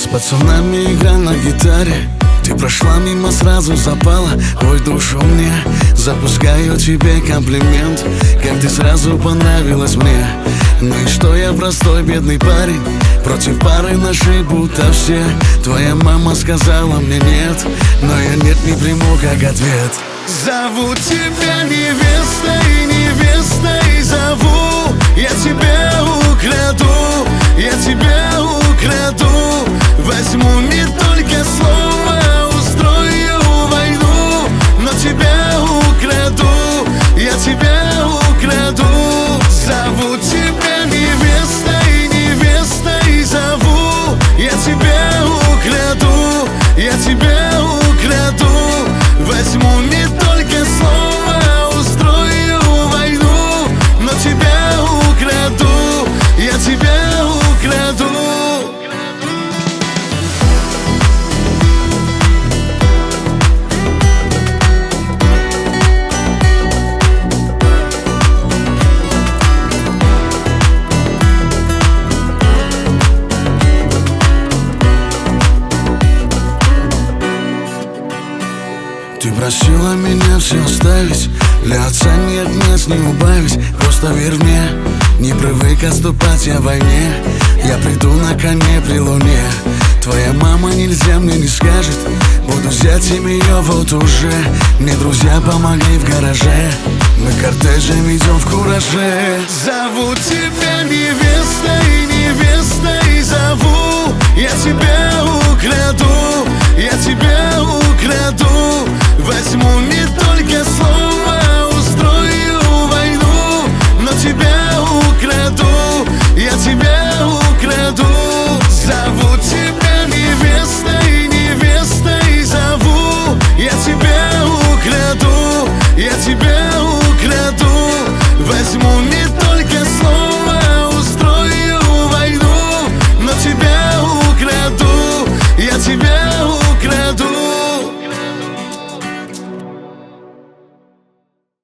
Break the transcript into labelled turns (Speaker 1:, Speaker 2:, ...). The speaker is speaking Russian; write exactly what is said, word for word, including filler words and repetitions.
Speaker 1: пацанами играл на гитаре. Ты прошла мимо, сразу запала. Ой, душу мне, запускаю тебе комплимент. Как ты сразу понравилась мне. Ну и что я простой бедный парень, против пары нашей будто все. Твоя мама сказала мне нет, но я нет не приму как ответ. Зову тебя невестой, невестой зову. Я тебя украду, я тебя украду. Возьму не только слово, устрою войну. Но тебя украду, я тебя украду. Зову тебя невестой, невестой зову. Я тебя украду, я тебя украду. Возьму не только слово, устрою войну. Но тебя украду, я тебя украду. Ты просила меня все оставить, для отца нет мест не убавить. Просто верь мне, не привык отступать я в войне. Я приду на коне при луне. Твоя мама нельзя мне не скажет, буду зятем ее вот уже. Мне друзья помогли в гараже, мы кортежем идем в кураже. Зову тебя невестой, невестой зову. Я тебя украду, я тебя украду. Возьму не только слово, устрою войну. Но тебя украду, я тебя украду. Зову тебя невестой.